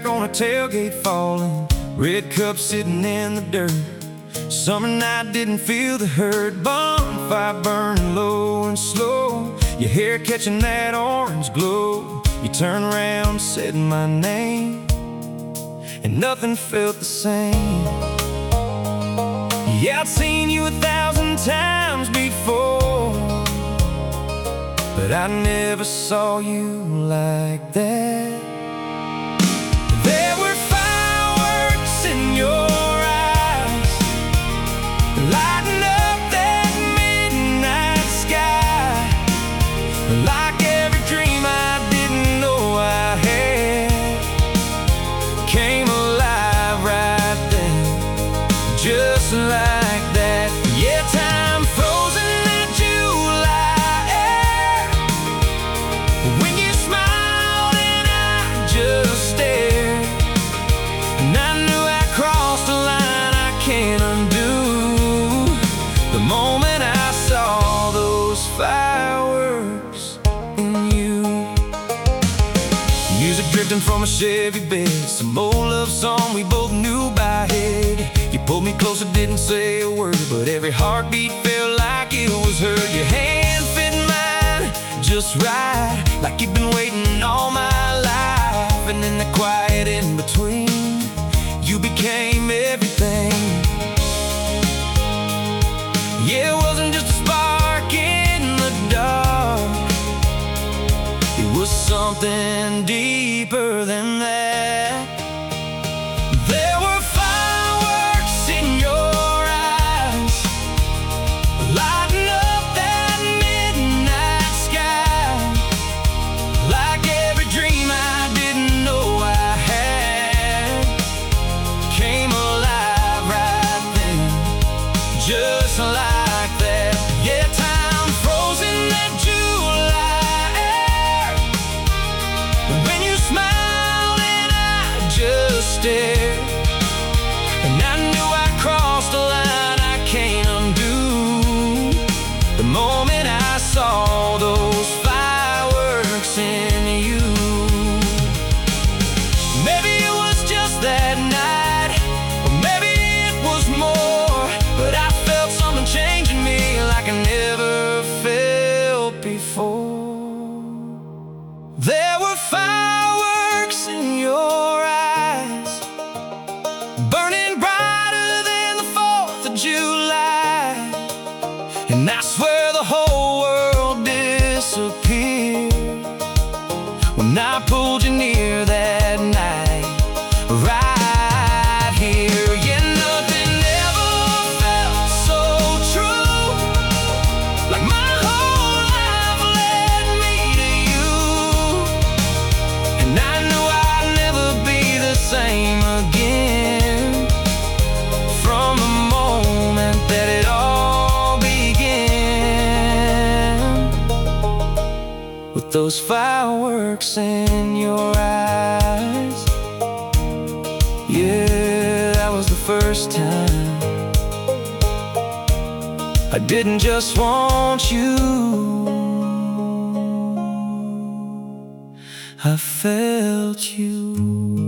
on a tailgate falling, red cup sitting in the dirt. Summer night didn't feel the hurt, bonfire burning low and slow, your hair catching that orange glow. You turn around, said my name, and nothing felt the same. Yeah, I'd seen you 1,000 times before, but I never saw you like that. There were fireworks in your eyes, lighting up that midnight sky, like every dream I didn't know I had came alive right then, just like that. Yeah, time frozen that July air, when you smiled and I just stared, and I knew I crossed a line I can't undo the moment I saw those fireworks in you. Music drifting from a Chevy bed, some old love song we both knew by head. You pulled me closer, didn't say a word, but every heartbeat felt like it was heard. Your hand fit mine just right, like you'd been waiting all my life. And in the quiet in between, you became everything. Yeah, it wasn't just a spark in the dark, it was something deeper than that. There were fireworks in your eyes, lighting up that midnight sky, like every dream I didn't know I had came alive right then, just like that. Yeah, time frozen that July air, when you smiled and I just stared, and I knew I crossed a line I can't undo the moment I saw those fireworks in you. Maybe it was just that night, or maybe it was more, but I felt something changing me like I never felt before. There were fireworks in your eyes, burning brighter than the 4th of July, and I swear the whole world disappeared when I pulled you near that night, right here. Yeah, nothing ever felt so true, like my whole life led me to you, and I knew I'd never be the same again from the moment that it all began. With those fireworks in your eyes, yeah, that was the first time I didn't just want you, I felt you.